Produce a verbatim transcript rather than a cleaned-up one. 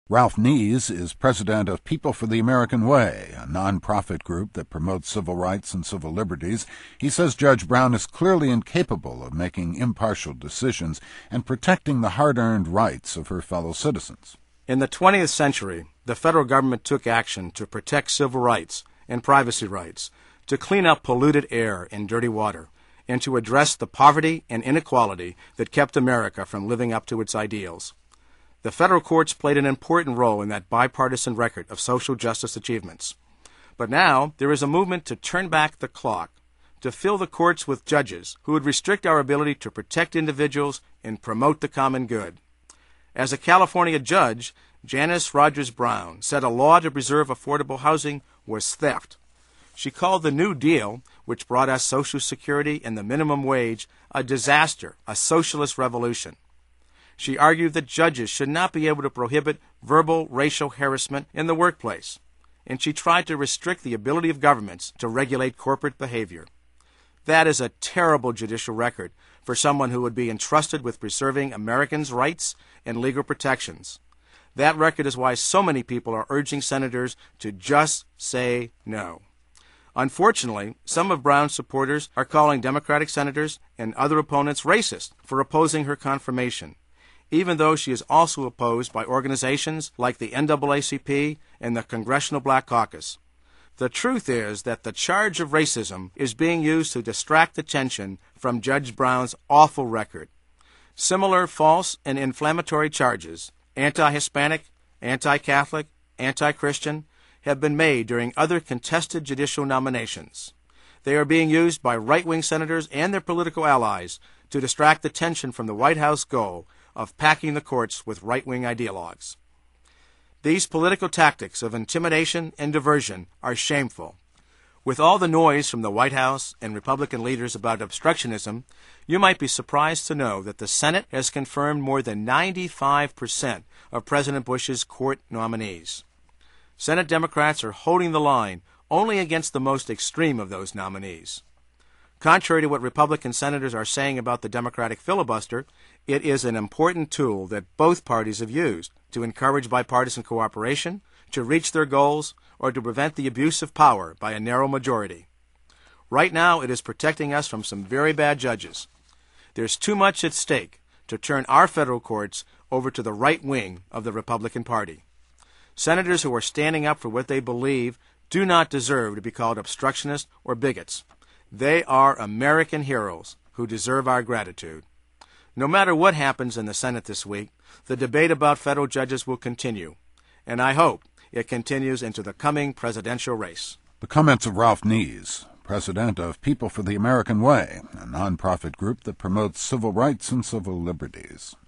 Ralph Nees is president of People for the American Way, a nonprofit group that promotes civil rights and civil liberties. He says Judge Brown is clearly incapable of making impartial decisions and protecting the hard-earned rights of her fellow citizens. In the twentieth century, the federal government took action to protect civil rights and privacy rights, to clean up polluted air and dirty water, and to address the poverty and inequality that kept America from living up to its ideals. The federal courts played an important role in that bipartisan record of social justice achievements. But now there is a movement to turn back the clock, to fill the courts with judges who would restrict our ability to protect individuals and promote the common good. As a California judge, Janice Rogers Brown said a law to preserve affordable housing was theft. She called the New Deal, which brought us Social Security and the minimum wage, a disaster, a socialist revolution. She argued that judges should not be able to prohibit verbal racial harassment in the workplace, and she tried to restrict the ability of governments to regulate corporate behavior. That is a terrible judicial record for someone who would be entrusted with preserving Americans' rights and legal protections. That record is why so many people are urging senators to just say no. Unfortunately, some of Brown's supporters are calling Democratic senators and other opponents racist for opposing her confirmation, even though she is also opposed by organizations like the N double A C P and the Congressional Black Caucus. The truth is that the charge of racism is being used to distract attention from Judge Brown's awful record. Similar false and inflammatory charges, anti-Hispanic, anti-Catholic, anti-Christian, have been made during other contested judicial nominations. They are being used by right-wing senators and their political allies to distract attention from the White House goal of packing the courts with right-wing ideologues. These political tactics of intimidation and diversion are shameful. With all the noise from the White House and Republican leaders about obstructionism, you might be surprised to know that the Senate has confirmed more than ninety-five percent of President Bush's court nominees. Senate Democrats are holding the line only against the most extreme of those nominees. Contrary to what Republican senators are saying about the Democratic filibuster, it is an important tool that both parties have used to encourage bipartisan cooperation, to reach their goals, or to prevent the abuse of power by a narrow majority. Right now, it is protecting us from some very bad judges. There's too much at stake to turn our federal courts over to the right wing of the Republican Party. Senators who are standing up for what they believe do not deserve to be called obstructionists or bigots. They are American heroes who deserve our gratitude. No matter what happens in the Senate this week, the debate about federal judges will continue, and I hope it continues into the coming presidential race. The comments of Ralph Nees, president of People for the American Way, a nonprofit group that promotes civil rights and civil liberties.